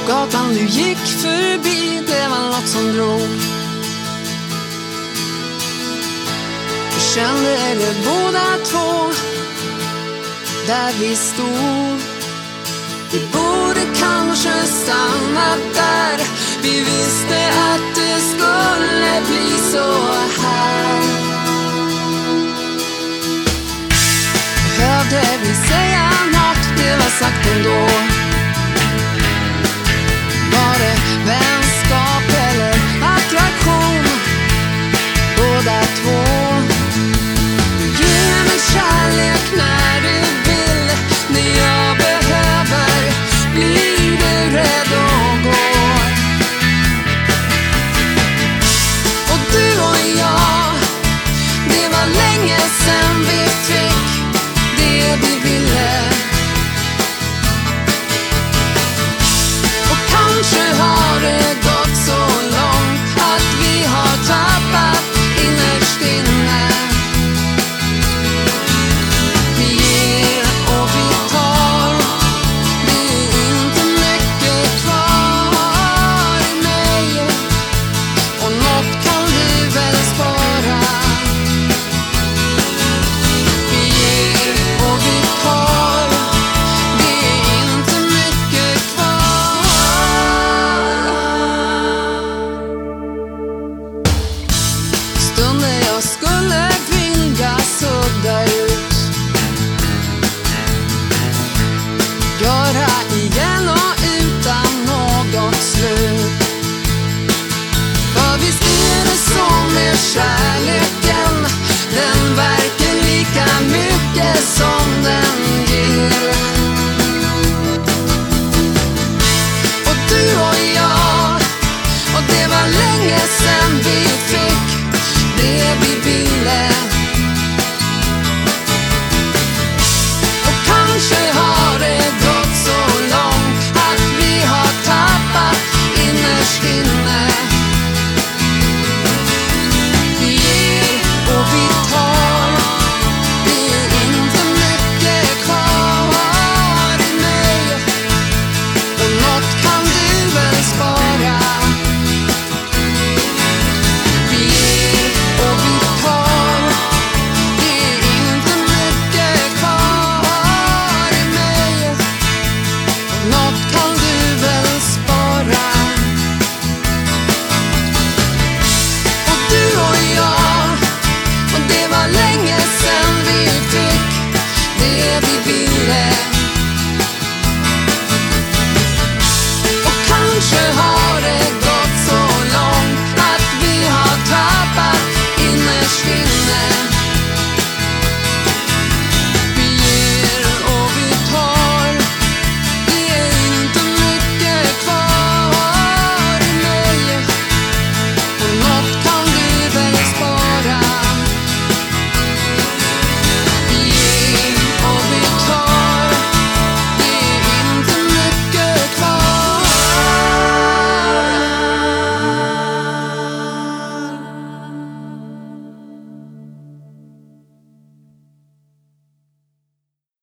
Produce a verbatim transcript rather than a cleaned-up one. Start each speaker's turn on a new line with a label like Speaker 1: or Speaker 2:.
Speaker 1: Gatan du gick förbi, det var något som drog. Vi kände det båda två, där vi stod. Vi borde kanske stanna där. Vi visste att det skulle bli så här. Behövde vi säga något, det var sagt ändå. Var det vänskap eller attraktion? Båda två. Ge mig kärlek när du vill. När jag behöver blir du rädd och går. Och du och jag, det var länge sedan vi fick det vi ville. Och kanske har det gått så långt att vi har tappat innerst inne. Vi ger och vi tar, det är inte mycket kvar i mig. Och något kan du väl spara. Vi ger och vi tar, det är inte mycket kvar. Stunder jag skulle vilja sudda ut, göra igen och utan något slut. För visst är det som med kärleken, den verkar lika mycket som den ger. Och du och jag, och det var länge sedan vi fick det vi ville. Och kanske har det gått så långt att vi har tappat innerst inne. Vi ger och vi tar, det är inte mycket kvar i mig. Och något kan du väl spara. Vi ger och vi tar, det är inte mycket kvar i mig. Och något kan du